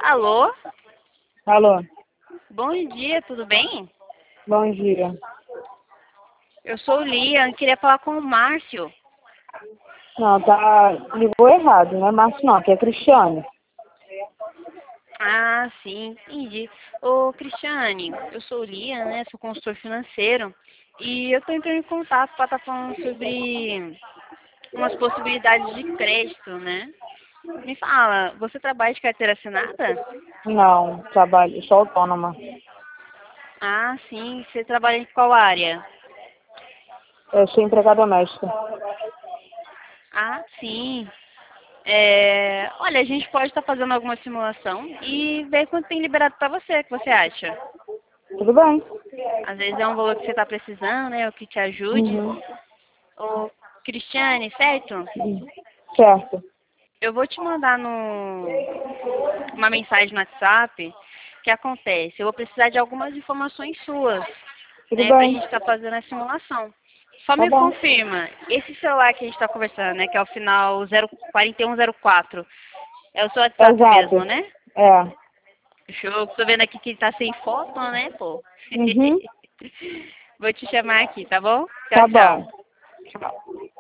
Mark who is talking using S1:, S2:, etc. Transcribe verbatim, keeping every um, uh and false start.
S1: Alô?
S2: Alô,
S1: Bom dia, tudo bem?
S2: bom dia.
S1: Eu sou Lian, queria falar com o Márcio.
S2: Não, tá. Ligou errado, não é Márcio não, que é Cristiane.
S1: Ah, sim, entendi. Ô, Cristiane, eu sou Lian, né? Sou consultor financeiro. E eu tô entrando em contato para estar falando sobre umas possibilidades de crédito, né? Me fala, você trabalha de carteira assinada?
S2: Não, trabalho, sou autônoma.
S1: Ah, sim. Você trabalha em qual área?
S2: Eu sou empregada doméstica.
S1: Ah, sim. É, olha, a gente pode estar fazendo alguma simulação e ver quanto tem liberado para você, o que você acha?
S2: Tudo bem?
S1: Às vezes é um valor que você está precisando, né? O que te ajude.
S2: Uhum.
S1: Ô, Cristiane, certo?
S2: Uhum. Certo.
S1: Eu vou te mandar no, uma mensagem no WhatsApp. O que acontece? Eu vou precisar de algumas informações suas,
S2: Tudo
S1: né? Pra
S2: bem?
S1: gente estar fazendo a simulação. Só
S2: Tá
S1: me
S2: bom.
S1: confirma, esse celular que a gente está conversando, né? Que é o final zero quatro um zero quatro, é o seu WhatsApp
S2: Exato.
S1: mesmo, né?
S2: É.
S1: Show, tô vendo aqui que ele tá sem foto, né, pô?
S2: Uhum.
S1: Vou te chamar aqui, tá bom? Tchau,
S2: Tá
S1: tchau.
S2: bom. Tchau.